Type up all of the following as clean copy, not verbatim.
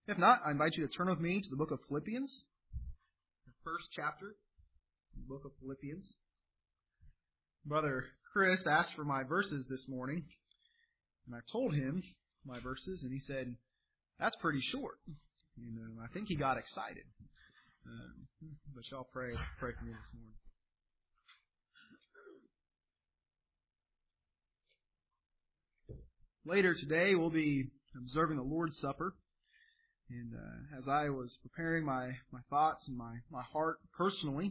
If not, I invite you to turn with me to the book of Philippians, the first chapter, the book of Philippians. Brother Chris asked for my verses this morning, and I told him my verses, and he said, "That's pretty short." And I think he got excited. But y'all pray for me this morning. Later today, we'll be observing the Lord's Supper. And as I was preparing my thoughts and my heart personally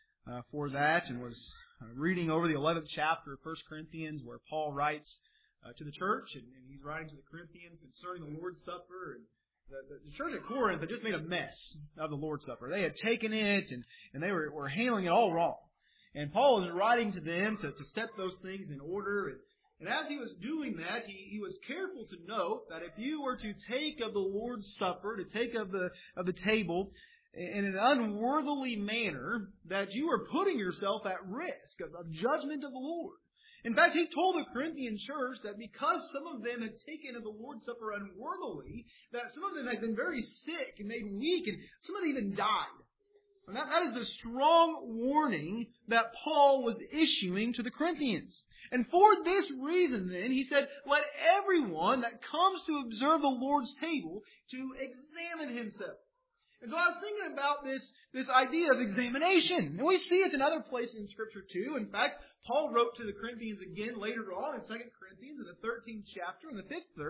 for that, and was reading over the 11th chapter of 1 Corinthians, where Paul writes to the church, and he's writing to the Corinthians concerning the Lord's Supper. And the church at Corinth had just made a mess of the Lord's Supper. They had taken it, and they were handling it all wrong. And Paul is writing to them to set those things in order. And as he was doing that, he was careful to note that if you were to take of the Lord's Supper, to take of the table in an unworthily manner, that you were putting yourself at risk of judgment of the Lord. In fact, he told the Corinthian church that because some of them had taken of the Lord's Supper unworthily, that some of them had been very sick and made weak, and some of them even died. And that is the strong warning that Paul was issuing to the Corinthians. And for this reason, then, he said, let everyone that comes to observe the Lord's table to examine himself. And so I was thinking about this idea of examination. And we see it in other places in Scripture too. In fact, Paul wrote to the Corinthians again later on in 2 Corinthians in the 13th chapter, in the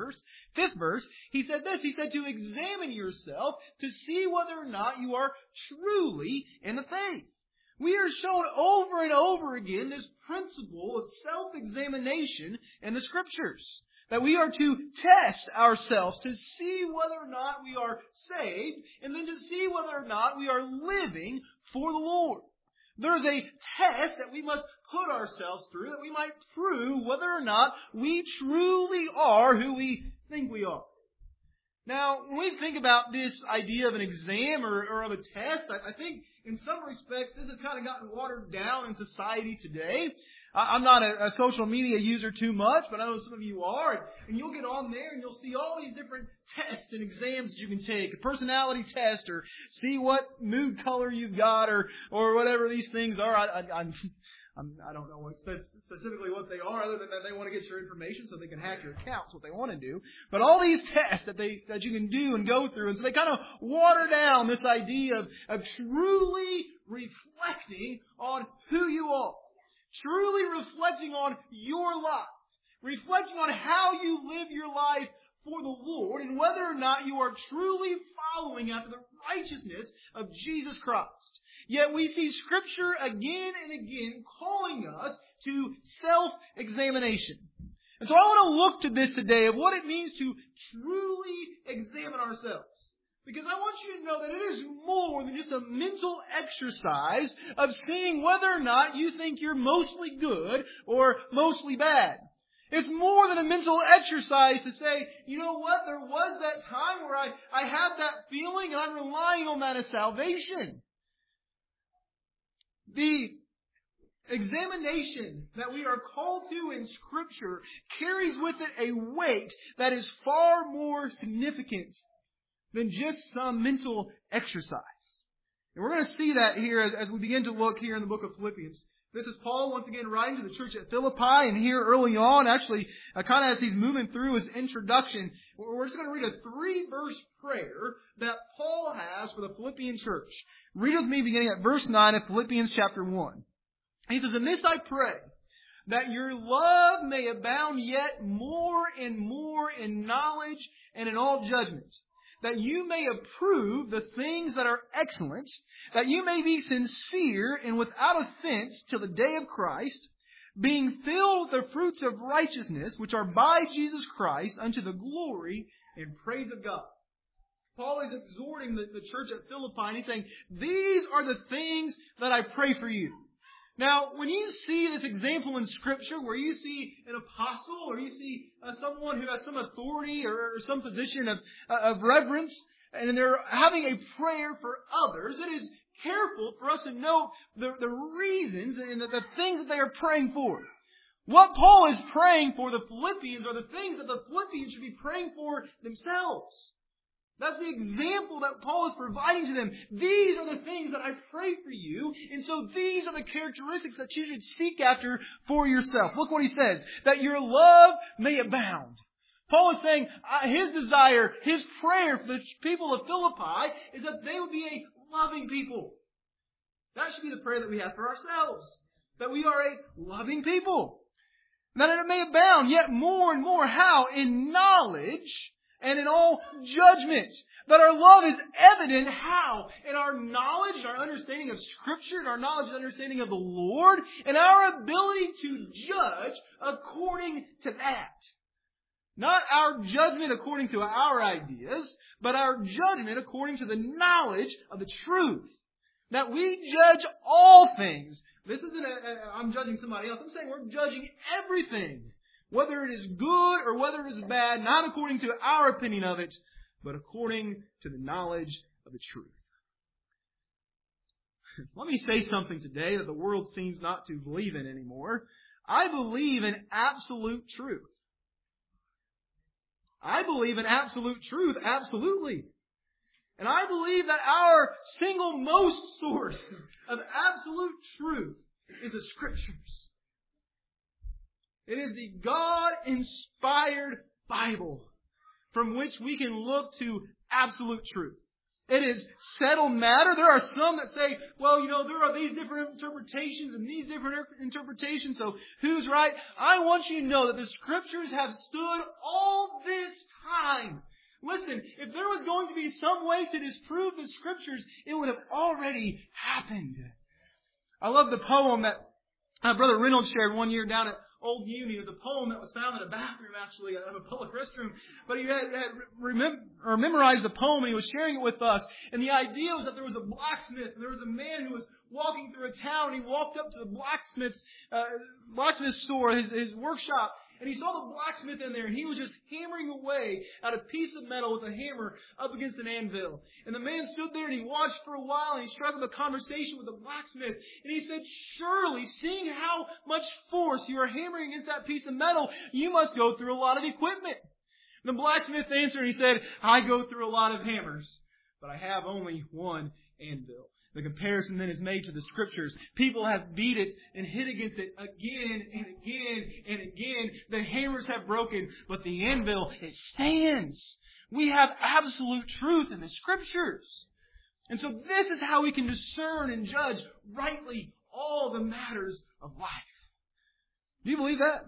5th verse, he said this. He said to examine yourself to see whether or not you are truly in the faith. We are shown over and over again this principle of self-examination in the Scriptures. That we are to test ourselves to see whether or not we are saved, and then to see whether or not we are living for the Lord. There is a test that we must put ourselves through that we might prove whether or not we truly are who we think we are. Now, when we think about this idea of an exam or of a test, I think in some respects this has kind of gotten watered down in society today. I'm not a social media user too much, but I know some of you are. And you'll get on there and you'll see all these different tests and exams you can take. A personality test, or see what mood color you've got, or whatever these things are. I don't know specifically what they are, other than that they want to get your information so they can hack your accounts, what they want to do. But all these tests that you can do and go through, and so they kind of water down this idea of truly reflecting on who you are. Truly reflecting on your life. Reflecting on how you live your life for the Lord, and whether or not you are truly following after the righteousness of Jesus Christ. Yet we see Scripture again and again calling us to self-examination. And so I want to look to this today of what it means to truly examine ourselves. Because I want you to know that it is more than just a mental exercise of seeing whether or not you think you're mostly good or mostly bad. It's more than a mental exercise to say, you know what, there was that time where I had that feeling and I'm relying on that as salvation. The examination that we are called to in Scripture carries with it a weight that is far more significant than just some mental exercise. And we're going to see that here as we begin to look here in the book of Philippians. This is Paul once again writing to the church at Philippi, and here early on, actually, kind of as he's moving through his introduction, we're just going to read a 3-verse prayer that Paul has for the Philippian church. Read with me beginning at verse 9 of Philippians chapter 1. He says, "In this I pray, that your love may abound yet more and more in knowledge and in all judgment, that you may approve the things that are excellent, that you may be sincere and without offense till the day of Christ, being filled with the fruits of righteousness, which are by Jesus Christ, unto the glory and praise of God." Paul is exhorting the church at Philippi, and he's saying, these are the things that I pray for you. Now, when you see this example in Scripture where you see an apostle or you see someone who has some authority or some position of reverence, and they're having a prayer for others, it is careful for us to note the reasons and the things that they are praying for. What Paul is praying for the Philippians are the things that the Philippians should be praying for themselves. That's the example that Paul is providing to them. These are the things that I pray for you. And so these are the characteristics that you should seek after for yourself. Look what he says. That your love may abound. Paul is saying his desire, his prayer for the people of Philippi is that they would be a loving people. That should be the prayer that we have for ourselves. That we are a loving people. That it may abound yet more and more. How? In knowledge and in all judgment. That our love is evident. How? In our knowledge, our understanding of Scripture, and our knowledge and understanding of the Lord, and our ability to judge according to that. Not our judgment according to our ideas, but our judgment according to the knowledge of the truth. That we judge all things. This isn't I'm judging somebody else. I'm saying we're judging everything. Whether it is good or whether it is bad, not according to our opinion of it, but according to the knowledge of the truth. Let me say something today that the world seems not to believe in anymore. I believe in absolute truth. I believe in absolute truth, absolutely. And I believe that our single most source of absolute truth is the Scriptures. It is the God-inspired Bible from which we can look to absolute truth. It is settled matter. There are some that say, well, there are these different interpretations and these different interpretations, so who's right? I want you to know that the Scriptures have stood all this time. Listen, if there was going to be some way to disprove the Scriptures, it would have already happened. I love the poem that Brother Reynolds shared one year down at Old Union. It was a poem that was found in a bathroom, actually, of a public restroom. But he had memorized the poem, and he was sharing it with us. And the idea was that there was a blacksmith, and there was a man who was walking through a town. He walked up to the blacksmith store, his workshop, and he saw the blacksmith in there, and he was just hammering away at a piece of metal with a hammer up against an anvil. And the man stood there, and he watched for a while, and he struck up a conversation with the blacksmith. And he said, surely, seeing how much force you are hammering against that piece of metal, you must go through a lot of equipment. And the blacksmith answered, and he said, I go through a lot of hammers, but I have only one anvil. The comparison then is made to the Scriptures. People have beat it and hit against it again and again and again. The hammers have broken, but the anvil, it stands. We have absolute truth in the Scriptures. And so this is how we can discern and judge rightly all the matters of life. Do you believe that?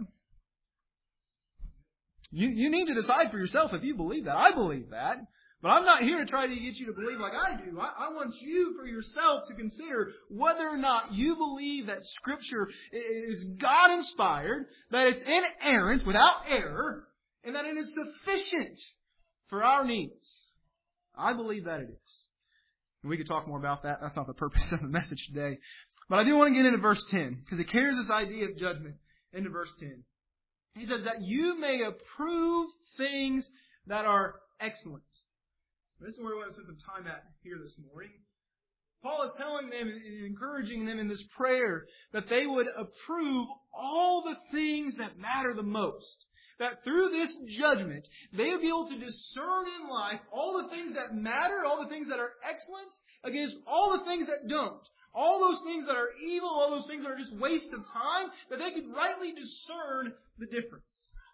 You need to decide for yourself if you believe that. I believe that. But I'm not here to try to get you to believe like I do. I want you for yourself to consider whether or not you believe that Scripture is God-inspired, that it's inerrant, without error, and that it is sufficient for our needs. I believe that it is. And we could talk more about that. That's not the purpose of the message today. But I do want to get into verse 10, because it carries this idea of judgment into verse 10. He says that you may approve things that are excellent. This is where we want to spend some time at here this morning. Paul is telling them and encouraging them in this prayer that they would approve all the things that matter the most. That through this judgment, they would be able to discern in life all the things that matter, all the things that are excellent, against all the things that don't. All those things that are evil, all those things that are just waste of time, that they could rightly discern the difference.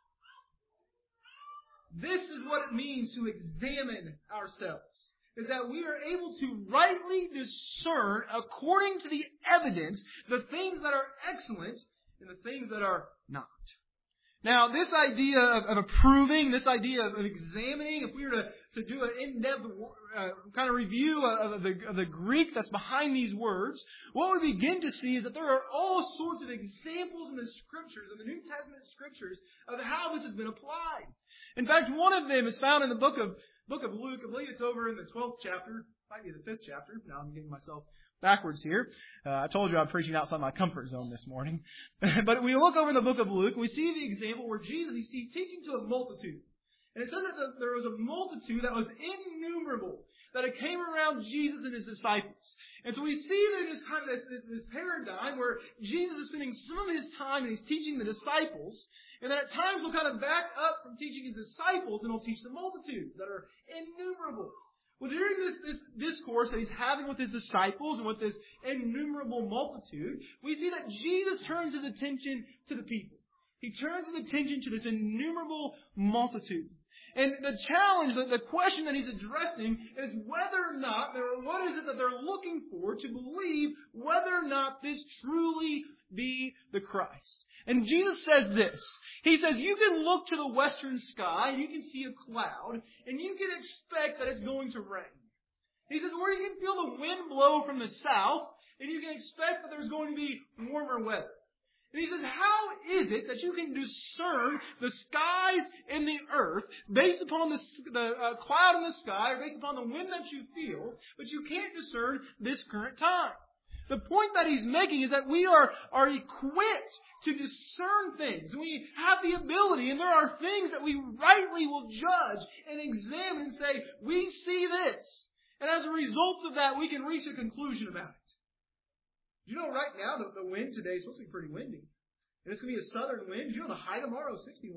This is what it means to examine ourselves. Is that we are able to rightly discern, according to the evidence, the things that are excellent and the things that are not. Now, this idea of approving, this idea of examining, if we were to do an in-depth kind of review of the Greek that's behind these words, what we begin to see is that there are all sorts of examples in the Scriptures, in the New Testament Scriptures, of how this has been applied. In fact, one of them is found in the book of Luke. I believe it's over in the 12th chapter. Might be the 5th chapter. Now I'm getting myself backwards here. I told you I'm preaching outside my comfort zone this morning. But we look over in the book of Luke, and we see the example where Jesus, he's teaching to a multitude. And it says that there was a multitude that was innumerable. that it came around Jesus and His disciples. And so we see that it's kind of this paradigm where Jesus is spending some of His time and He's teaching the disciples, and then at times He'll kind of back up from teaching His disciples and He'll teach the multitudes that are innumerable. Well, during this discourse that He's having with His disciples and with this innumerable multitude, we see that Jesus turns His attention to the people. He turns His attention to this innumerable multitude. And the challenge, the question that He's addressing is whether or not, what is it that they're looking for to believe whether or not this truly be the Christ. And Jesus says this. He says, you can look to the western sky and you can see a cloud and you can expect that it's going to rain. He says, or you can feel the wind blow from the south and you can expect that there's going to be warmer weather. And he says, how is it that you can discern the skies and the earth based upon the cloud in the sky or based upon the wind that you feel, but you can't discern this current time? The point that he's making is that we are equipped to discern things. We have the ability, and there are things that we rightly will judge and examine and say, we see this. And as a result of that, we can reach a conclusion about it. You know, right now, the wind today is supposed to be pretty windy. And it's going to be a southern wind. You know, the high tomorrow is 61.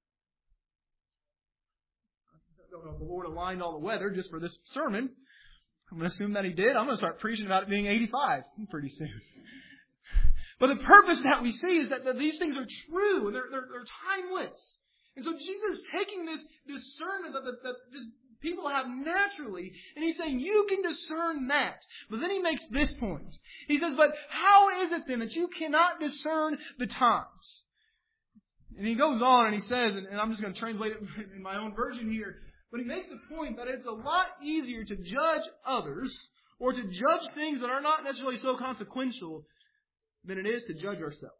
I don't know if the Lord aligned all the weather just for this sermon. I'm going to assume that He did. I'm going to start preaching about it being 85 pretty soon. But the purpose that we see is that these things are true and they're timeless. And so Jesus is taking this discernment that just people have naturally, and He's saying, you can discern that. But then He makes this point. He says, but how is it then that you cannot discern the times? And He goes on and He says, and I'm just going to translate it in my own version here, but He makes the point that it's a lot easier to judge others or to judge things that are not necessarily so consequential than it is to judge ourselves.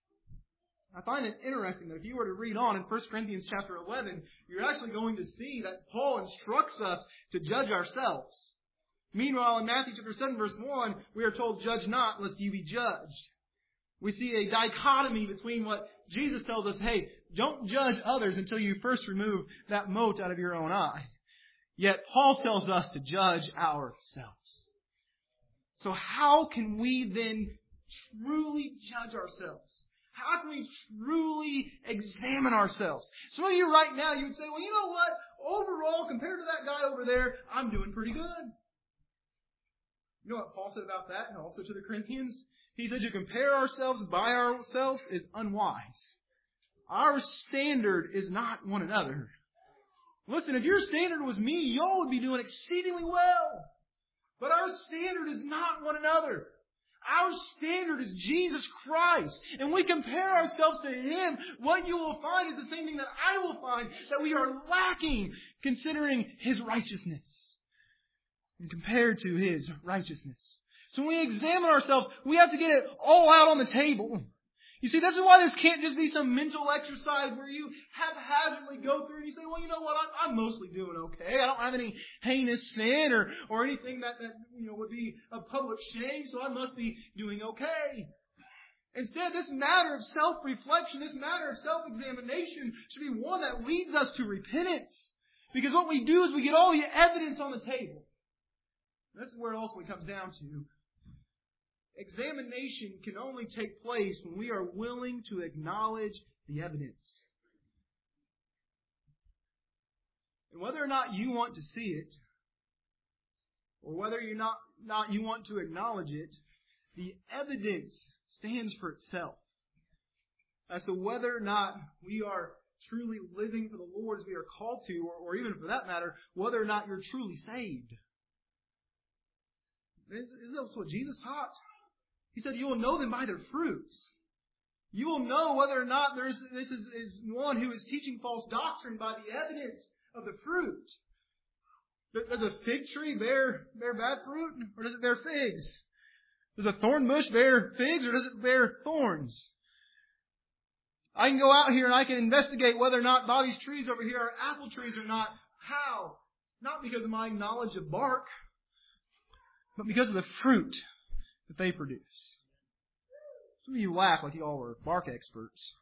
I find it interesting that if you were to read on in 1 Corinthians chapter 11, you're actually going to see that Paul instructs us to judge ourselves. Meanwhile, in Matthew chapter 7 verse 1, we are told, judge not lest you be judged. We see a dichotomy between what Jesus tells us, hey, don't judge others until you first remove that mote out of your own eye. Yet Paul tells us to judge ourselves. So how can we then truly judge ourselves? How can we truly examine ourselves? Some of you right now, you would say, well, you know what? Overall, compared to that guy over there, I'm doing pretty good. You know what Paul said about that, and also to the Corinthians? He said to compare ourselves by ourselves is unwise. Our standard is not one another. Listen, if your standard was me, y'all would be doing exceedingly well. But our standard is not one another. Our standard is Jesus Christ. And we compare ourselves to Him. What you will find is the same thing that I will find, that we are lacking considering His righteousness and compared to His righteousness. So when we examine ourselves, we have to get it all out on the table. You see, this is why this can't just be some mental exercise where you haphazardly go through and you say, well, you know what, I'm mostly doing okay. I don't have any heinous sin or anything that would be a public shame, so I must be doing okay. Instead, this matter of self-reflection, this matter of self-examination should be one that leads us to repentance. Because what we do is we get all the evidence on the table. That's where it ultimately comes down to. Examination can only take place when we are willing to acknowledge the evidence. And whether or not you want to see it, or whether you want to acknowledge it, the evidence stands for itself as to whether or not we are truly living for the Lord as we are called to, or even for that matter, whether or not you're truly saved. Isn't that what Jesus taught? He said, you will know them by their fruits. You will know whether or not this is one who is teaching false doctrine by the evidence of the fruit. Does a fig tree bear bad fruit, or does it bear figs? Does a thorn bush bear figs, or does it bear thorns? I can go out here and I can investigate whether or not Bobby's trees over here are apple trees or not. How? Not because of my knowledge of bark, but because of the fruit that they produce. Some of you laugh like you all were bark experts.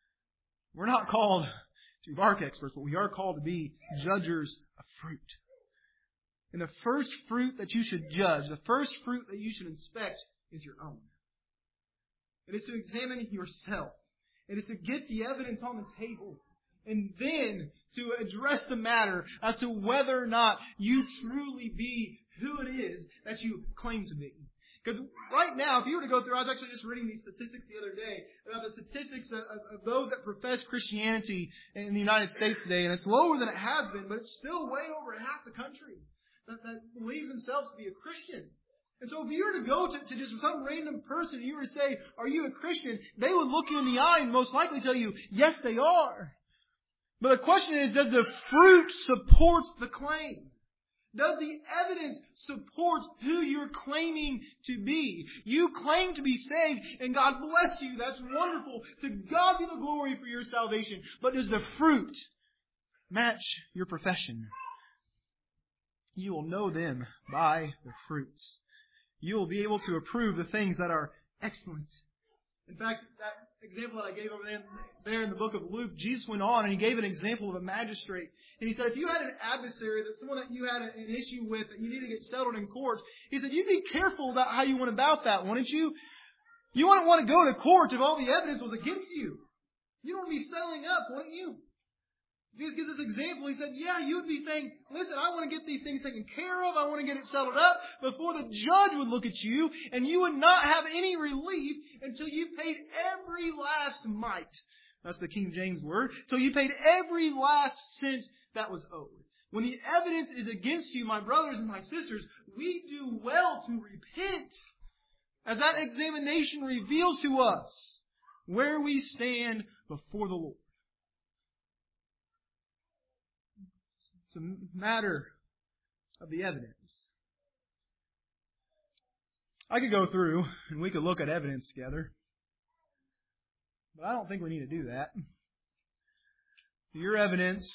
We're not called to be bark experts, but we are called to be judgers of fruit. And the first fruit that you should judge, the first fruit that you should inspect is your own. It is to examine yourself. It is to get the evidence on the table. And then to address the matter as to whether or not you truly be who it is that you claim to be. Because right now, if you were to go through, I was actually just reading these statistics the other day about the statistics of those that profess Christianity in the United States today. And it's lower than it has been, but it's still way over half the country that believes themselves to be a Christian. And so if you were to go to just some random person and you were to say, are you a Christian? They would look you in the eye and most likely tell you, yes, they are. But the question is, does the fruit support the claim? Does the evidence support who you're claiming to be? You claim to be saved, and God bless you. That's wonderful. To God be the glory for your salvation. But does the fruit match your profession? You will know them by the fruits. You will be able to approve the things that are excellent. In fact, that example that I gave over there in the book of Luke, Jesus went on and He gave an example of a magistrate. And He said, if you had an adversary, that someone that you had an issue with, that you need to get settled in court, He said, you'd be careful about how you went about that, wouldn't you? You wouldn't want to go to court if all the evidence was against you. You don't want to be settling up, wouldn't you? Jesus gives this example. He said, yeah, you would be saying, listen, I want to get these things taken care of. I want to get it settled up before the judge would look at you, and you would not have any relief until you paid every last mite. That's the King James word. Till you paid every last cent that was owed. When the evidence is against you, my brothers and my sisters, we do well to repent, as that examination reveals to us where we stand before the Lord. It's a matter of the evidence. I could go through and we could look at evidence together, but I don't think we need to do that. Your evidence,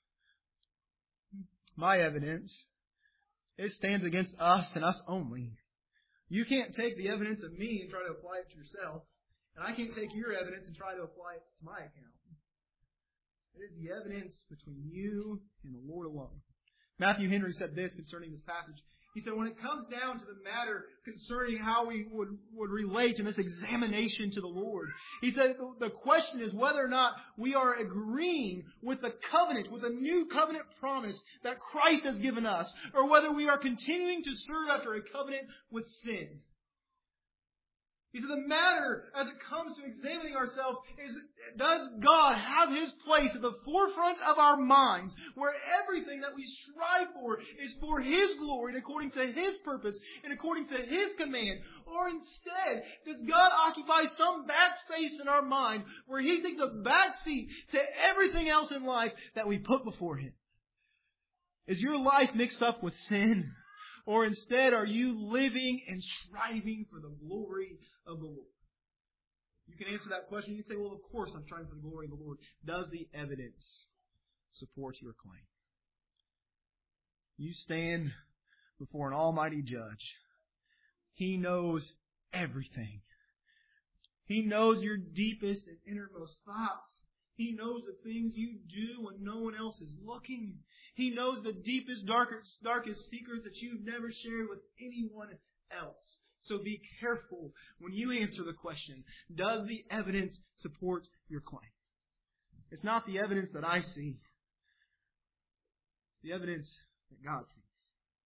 my evidence, it stands against us and us only. You can't take the evidence of me and try to apply it to yourself, and I can't take your evidence and try to apply it to my account. It is the evidence between you and the Lord alone. Matthew Henry said this concerning this passage. He said, when it comes down to the matter concerning how we would relate in this examination to the Lord, he said the question is whether or not we are agreeing with the covenant, with a new covenant promise that Christ has given us, or whether we are continuing to serve after a covenant with sin. He said the matter as it comes to examining ourselves is, does God have His place at the forefront of our minds, where everything that we strive for is for His glory and according to His purpose and according to His command? Or instead, does God occupy some back space in our mind where He takes a back seat to everything else in life that we put before Him? Is your life mixed up with sin? Or instead, are you living and striving for the glory of the Lord? You can answer that question. You can say, well, of course I'm striving for the glory of the Lord. Does the evidence support your claim? You stand before an almighty judge. He knows everything. He knows your deepest and innermost thoughts. He knows the things you do when no one else is looking. He knows the deepest, darkest secrets that you've never shared with anyone else. So be careful when you answer the question, does the evidence support your claim? It's not the evidence that I see. It's the evidence that God sees.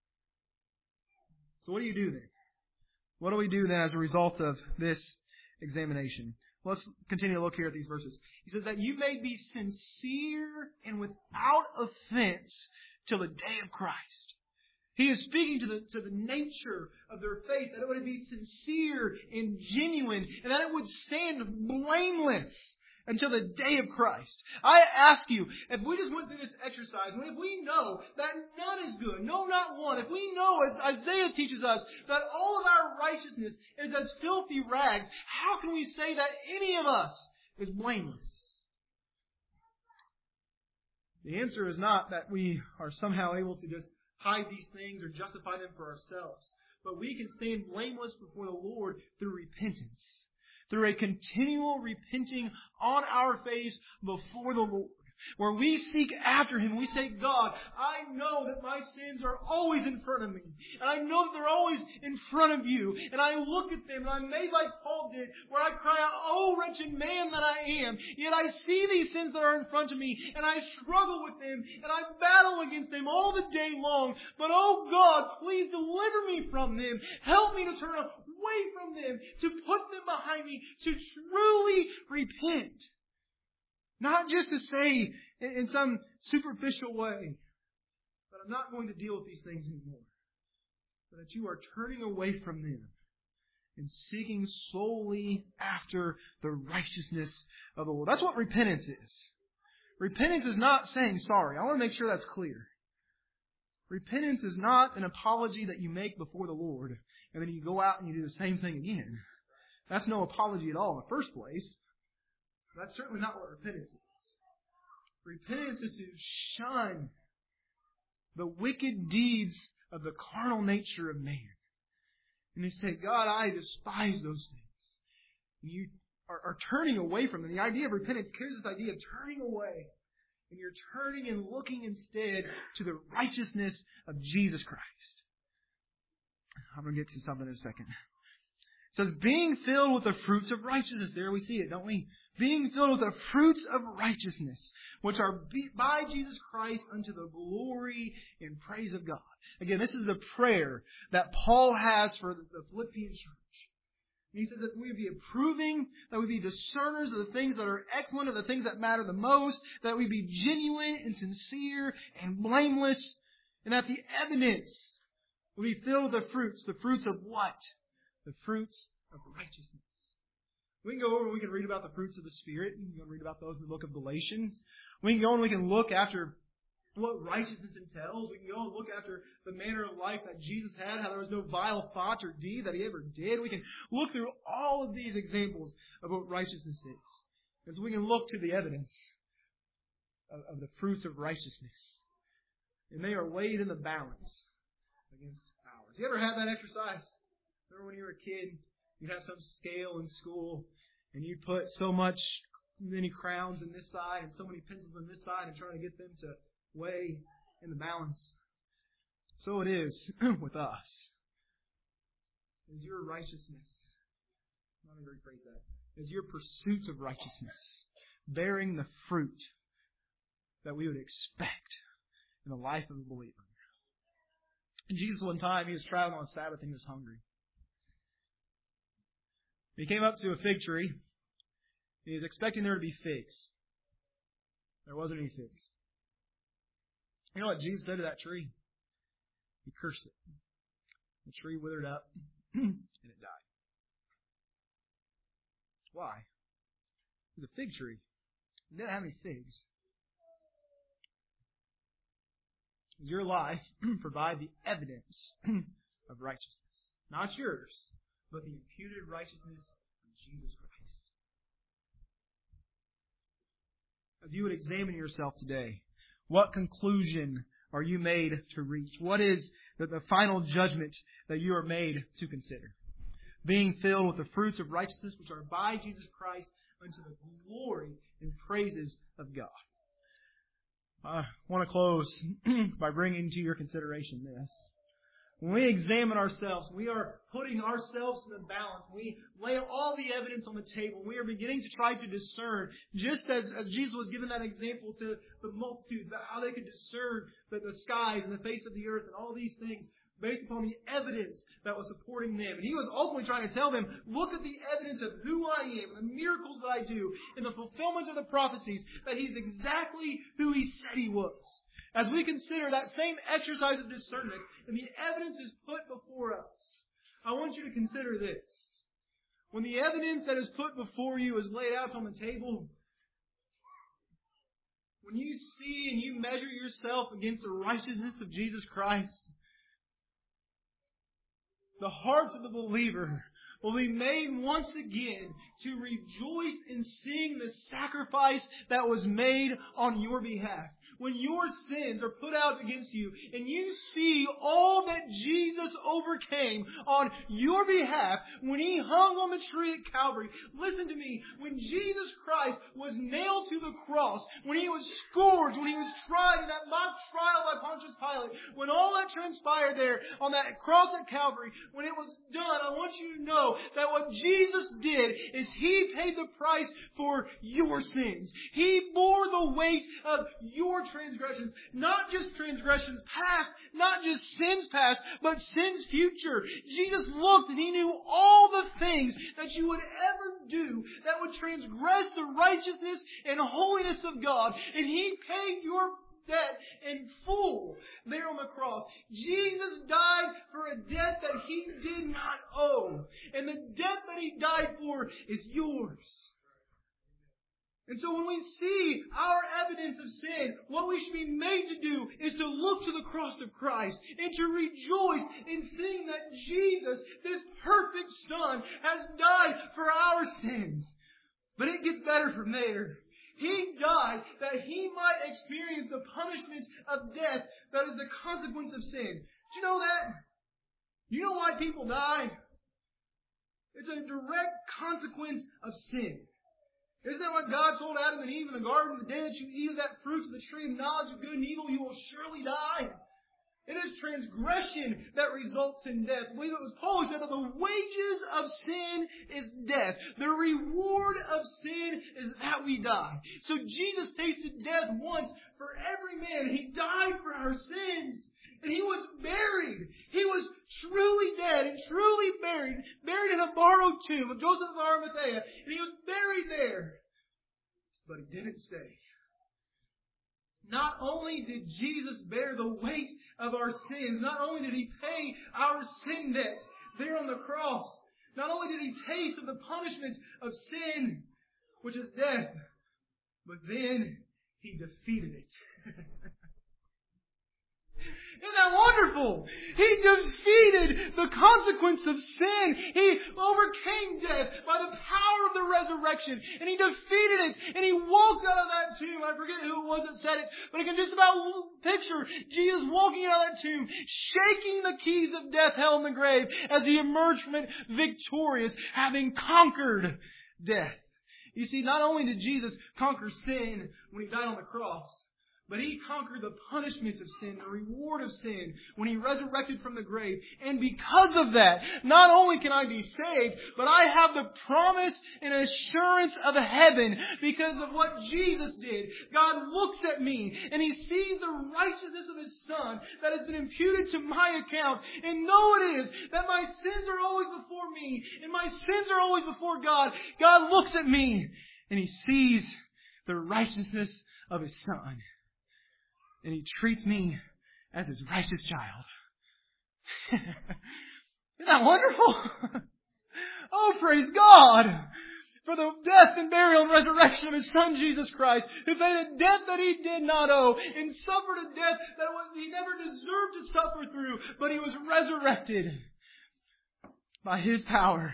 So what do you do then? What do we do then as a result of this examination? Let's continue to look here at these verses. He says that you may be sincere and without offense till the day of Christ. He is speaking to the nature of their faith, that it would be sincere and genuine, and that it would stand blameless until the day of Christ. I ask you, if we just went through this exercise, and if we know that none is good, no, not one, if we know, as Isaiah teaches us, that all of our righteousness is as filthy rags, how can we say that any of us is blameless? The answer is not that we are somehow able to just hide these things or justify them for ourselves, but we can stand blameless before the Lord through repentance. Through a continual repenting on our face before the Lord. where we seek after Him. We say, God, I know that my sins are always in front of me. And I know that they're always in front of You. And I look at them and I'm made like Paul did, where I cry out, oh, wretched man that I am. Yet I see these sins that are in front of me and I struggle with them and I battle against them all the day long. But oh God, please deliver me from them. Help me to turn away from them, to put them behind me, to truly repent. Not just to say in some superficial way that I'm not going to deal with these things anymore, but that you are turning away from them and seeking solely after the righteousness of the Lord. That's what repentance is. Repentance is not saying sorry. I want to make sure that's clear. Repentance is not an apology that you make before the Lord and then you go out and you do the same thing again. That's no apology at all in the first place. That's certainly not what repentance is. Repentance is to shun the wicked deeds of the carnal nature of man. And they say, God, I despise those things. And you are turning away from them. The idea of repentance carries this idea of turning away. And you're turning and looking instead to the righteousness of Jesus Christ. I'm going to get to something in a second. It says, being filled with the fruits of righteousness. There we see it, don't we? Being filled with the fruits of righteousness, which are by Jesus Christ unto the glory and praise of God. Again, this is the prayer that Paul has for the Philippian church. And he says that we would be approving, that we be discerners of the things that are excellent, of the things that matter the most, that we be genuine and sincere and blameless, and that the evidence will be filled with the fruits of what? The fruits of righteousness. We can go over and we can read about the fruits of the Spirit. We can read about those in the book of Galatians. We can go and we can look after what righteousness entails. We can go and look after the manner of life that Jesus had, how there was no vile thought or deed that He ever did. We can look through all of these examples of what righteousness is. And so we can look to the evidence of the fruits of righteousness. And they are weighed in the balance against ours. You ever had that exercise? Remember when you were a kid, you'd have some scale in school, and you'd put many crowns in this side and so many pencils on this side and try to get them to weigh in the balance. So it is with us. Is your righteousness, let me rephrase that, is your pursuits of righteousness bearing the fruit that we would expect in the life of a believer? And Jesus, one time, He was traveling on Sabbath and He was hungry. He came up to a fig tree. He was expecting there to be figs. There wasn't any figs. You know what Jesus said to that tree? He cursed it. The tree withered up and it died. Why? It was a fig tree. It didn't have any figs. Does your life provide the evidence of righteousness? Not yours, but the imputed righteousness of Jesus Christ. As you would examine yourself today, what conclusion are you made to reach? What is the final judgment that you are made to consider? Being filled with the fruits of righteousness which are by Jesus Christ unto the glory and praises of God. I want to close by bringing to your consideration this. When we examine ourselves, we are putting ourselves in the balance. We lay all the evidence on the table. We are beginning to try to discern, just as Jesus was given that example to the multitudes, about how they could discern the skies and the face of the earth and all these things based upon the evidence that was supporting them. And He was ultimately trying to tell them, look at the evidence of who I am, the miracles that I do, and the fulfillment of the prophecies, that He's exactly who He said He was. As we consider that same exercise of discernment and the evidence is put before us, I want you to consider this. When the evidence that is put before you is laid out on the table, when you see and you measure yourself against the righteousness of Jesus Christ, the heart of the believer will be made once again to rejoice in seeing the sacrifice that was made on your behalf. when your sins are put out against you and you see all that Jesus overcame on your behalf when He hung on the tree at Calvary, listen to me, when Jesus Christ was nailed to the cross, when He was scourged, when He was tried in that mock trial by Pontius Pilate, when all that transpired there on that cross at Calvary, when it was done, I want you to know that what Jesus did is He paid the price for your sins. He bore the weight of your transgressions. Not just transgressions past, not just sins past, but sins future. Jesus looked and He knew all the things that you would ever do that would transgress the righteousness and holiness of God. And He paid your debt in full there on the cross. Jesus died for a debt that He did not owe. And the debt that He died for is yours. And so when we see our evidence of sin, what we should be made to do is to look to the cross of Christ and to rejoice in seeing that Jesus, this perfect Son, has died for our sins. But it gets better from there. He died that He might experience the punishment of death that is the consequence of sin. Did you know that? You know why people die? It's a direct consequence of sin. Isn't that what God told Adam and Eve in the garden? The day that you eat of that fruit of the tree of knowledge of good and evil, you will surely die. It is transgression that results in death. I believe it was Paul who said that the wages of sin is death. The reward of sin is that we die. So Jesus tasted death once for every man. He died for our sins. And He was buried. He was truly dead and truly buried in a borrowed tomb of Joseph of Arimathea. And He was buried there. But He didn't stay. Not only did Jesus bear the weight of our sins, not only did He pay our sin debt there on the cross, not only did He taste of the punishment of sin, which is death, but then He defeated it. Isn't that wonderful? He defeated the consequence of sin. He overcame death by the power of the resurrection. And He defeated it. And He walked out of that tomb. I forget who it was that said it, but I can just about picture Jesus walking out of that tomb, shaking the keys of death, hell, and the grave as He emerged from it victorious, having conquered death. You see, not only did Jesus conquer sin when He died on the cross, but He conquered the punishment of sin, the reward of sin, when He resurrected from the grave. And because of that, not only can I be saved, but I have the promise and assurance of heaven because of what Jesus did. God looks at me and He sees the righteousness of His Son that has been imputed to my account. And though it is that my sins are always before me and my sins are always before God, God looks at me and He sees the righteousness of His Son. And He treats me as His righteous child. Isn't that wonderful? Oh, praise God for the death and burial and resurrection of His Son, Jesus Christ, who paid a debt that He did not owe and suffered a death that He never deserved to suffer through, but He was resurrected by His power.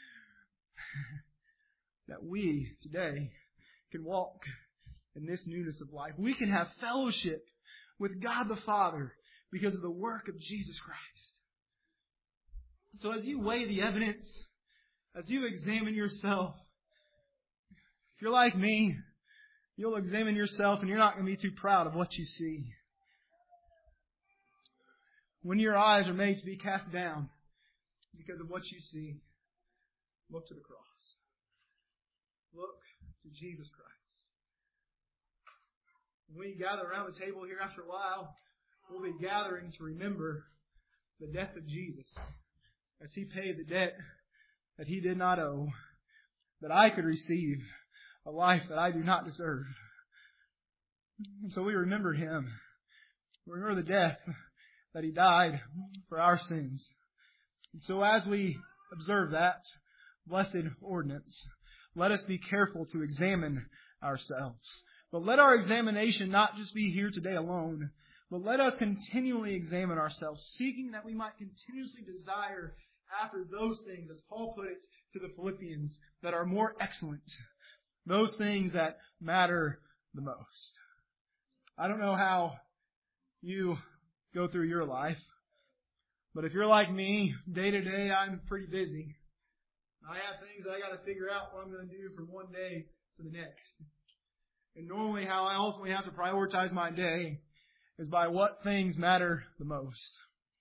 That we today can walk in this newness of life. We can have fellowship with God the Father because of the work of Jesus Christ. So as you weigh the evidence, as you examine yourself, if you're like me, you'll examine yourself and you're not going to be too proud of what you see. When your eyes are made to be cast down because of what you see, look to the cross. Look to Jesus Christ. When we gather around the table here after a while, we'll be gathering to remember the death of Jesus as He paid the debt that He did not owe, that I could receive a life that I do not deserve. And so we remember Him. We remember the death that He died for our sins. And so as we observe that blessed ordinance, let us be careful to examine ourselves. But let our examination not just be here today alone, but let us continually examine ourselves, seeking that we might continuously desire after those things, as Paul put it to the Philippians, that are more excellent, those things that matter the most. I don't know how you go through your life, but if you're like me, day to day, I'm pretty busy. I have things that I got to figure out what I'm going to do from one day to the next. And normally how I ultimately have to prioritize my day is by what things matter the most.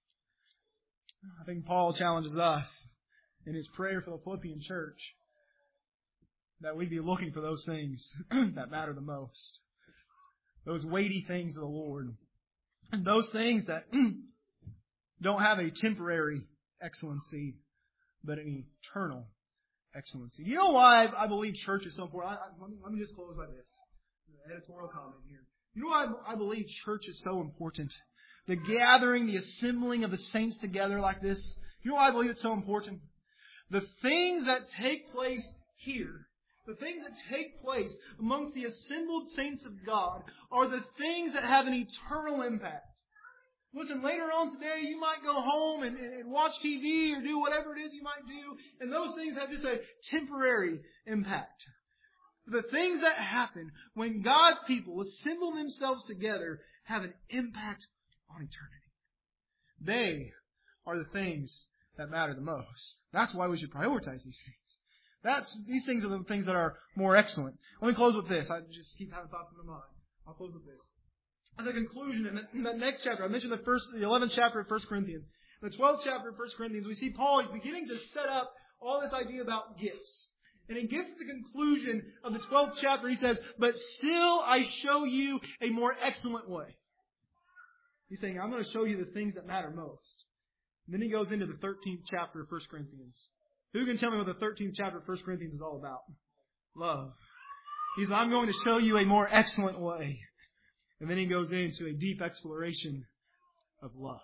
I think Paul challenges us in his prayer for the Philippian church that we be looking for those things that matter the most. Those weighty things of the Lord. And those things that don't have a temporary excellency, but an eternal excellency. You know why I believe church is so important? Let me just close by this. An editorial comment here. You know why I believe church is so important? The gathering, the assembling of the saints together like this. You know why I believe it's so important? The things that take place here, the things that take place amongst the assembled saints of God are the things that have an eternal impact. Listen, later on today, you might go home and watch TV or do whatever it is you might do, and those things have just a temporary impact. The things that happen when God's people assemble themselves together have an impact on eternity. They are the things that matter the most. That's why we should prioritize these things. These things are the things that are more excellent. Let me close with this. I just keep having thoughts in my mind. I'll close with this. As a conclusion, in that next chapter, I mentioned the 11th chapter of 1 Corinthians. In the 12th chapter of 1 Corinthians, we see Paul is beginning to set up all this idea about gifts. And he gets to the conclusion of the 12th chapter. He says, but still I show you a more excellent way. He's saying, I'm going to show you the things that matter most. And then he goes into the 13th chapter of 1 Corinthians. Who can tell me what the 13th chapter of 1 Corinthians is all about? Love. He says, I'm going to show you a more excellent way. And then he goes into a deep exploration of love.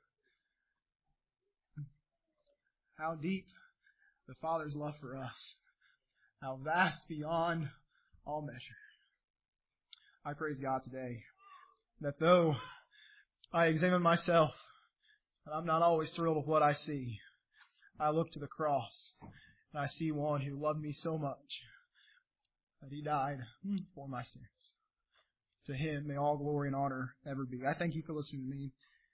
How deep the Father's love for us. How vast beyond all measure. I praise God today that though I examine myself and I'm not always thrilled with what I see, I look to the cross and I see one who loved me so much that He died for my sins. To Him may all glory and honor ever be. I thank you for listening to me.